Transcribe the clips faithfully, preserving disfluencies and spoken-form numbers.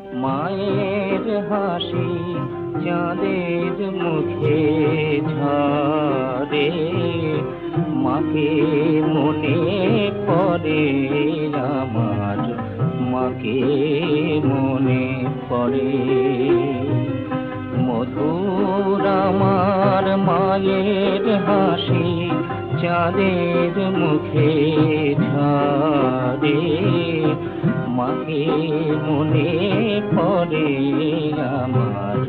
মায়ের হাসি চাঁদের মুখে ঝরে, মাকে মনে পড়ে আমার, মাকে মনে পড়ে। মধুর আমার মায়ের হাসি চাঁদের মুখে ঝরে, মাকে মনে পড়ে আমার।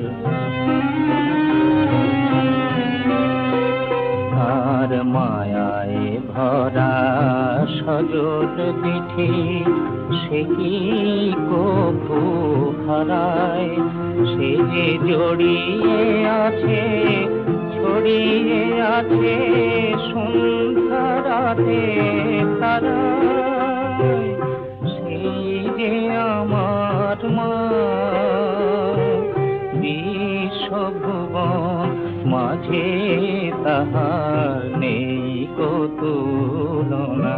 আর মায়ায় ভরা সজল দিঠি সে কি কভু হারায়, সে যে জড়িয়ে আছে ছড়িয়ে আছে সন্ধ্যা রাতে তারায়, সেই যে আমার মা বিশ্বভুবন মাঝে তাহার নেই কো তুলনা।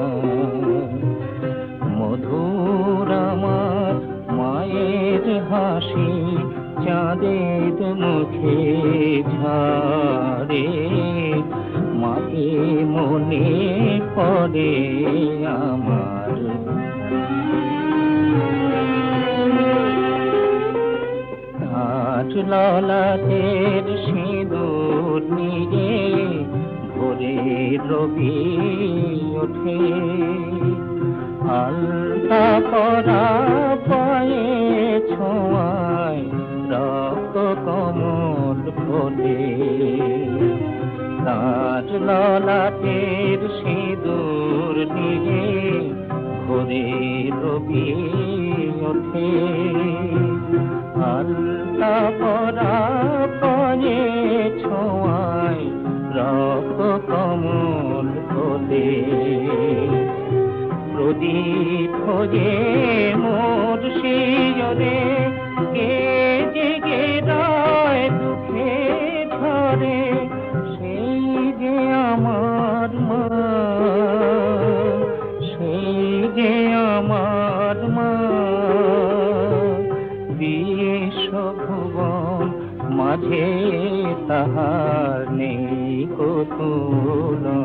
মধুর আমার মায়ের হাসি চাঁদের মুখে ঝরে, মাকে মনে পড়ে আমার। আজ ললাটের সিঁদুর নিয়ে ভোরে রবি ওঠে, আলতা পরা পায়ে ছোঁয়ায় রক্ত কমল ফোটে। তার ললাটের সিঁদুর নিয়ে ভোরে রবি ওঠে, আলতা পরা পায়ে ছোঁয়ায় রক্ত কমল ফোটে। প্রদীপ হয়ে মোর শিয়রে কে জেগে রয় দুঃখে ঝরে, সেই যে আমার মা, সেই যে আমার মা বিশ্বভুবন মাঝে তাহার নেই কো তুলনা।